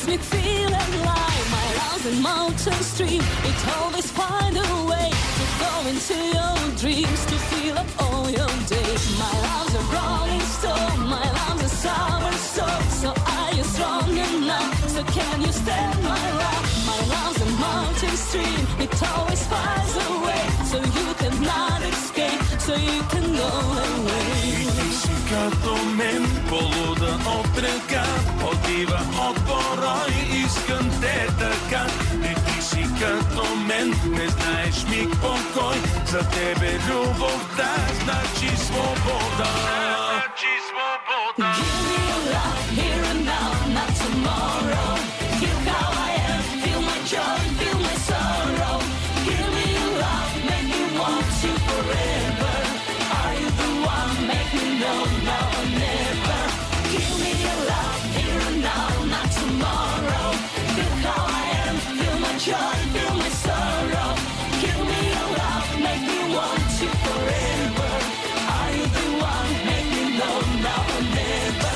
makes me feel alive. My love's a mountain stream, it always find a way to go into your dreams, to fill up all your days. My love's a rolling stone, my love's a summer soul. So are you strong enough? So can you stand my love? My love's a mountain stream, it always finds a way, so you cannot escape, so you can go away. Ти си като мен, полуда от ръка, отива от порой, искам те така. И ти си като мен, не знаеш миг покой, за тебе любовта значи свобода. Give me your love, here and now, not tomorrow. Feel how I am, feel my joy, feel my sorrow. Give me your love, make me want you forever. Are you the one, make me know now or never. Give me your love, here and now, not tomorrow. Feel how I am, feel my joy, feel my sorrow. Give me your love, make me want you forever. Are you the one, make me know now or never.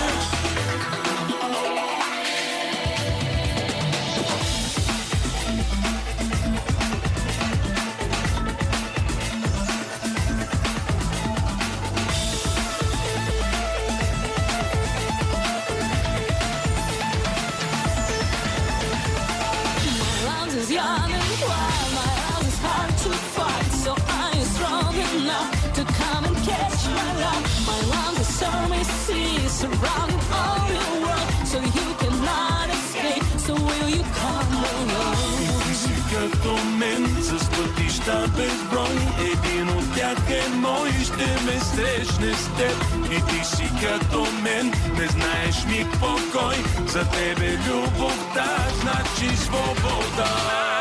Is young and wild, my love is hard to fight. So are you strong enough to come and catch my love? My love is stormy sea, surrounding all your world, so you cannot escape. So will you come along? Ти си като мен, с пътища безброй, един от тях е мой, ще ме срещне с теб. И ти си като мен, не знаеш миг покой, за тебе любовта значи свобода.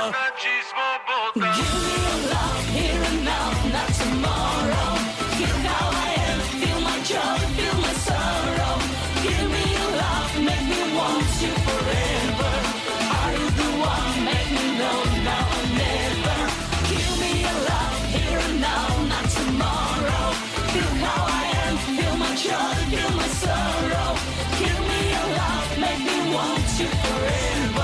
Give me your love, here and now, not tomorrow. Feel how I am, feel my joy, feel my sorrow. Give me your love, make me want you forever. Are you the one, make me know now or never. Give me your love, here and now, not tomorrow. Feel how I am, feel my joy, feel my sorrow. Give me your love, make me want you forever.